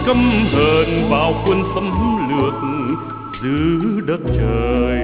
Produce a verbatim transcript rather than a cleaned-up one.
căm hờn bao quân xâm lược giữ đất trời.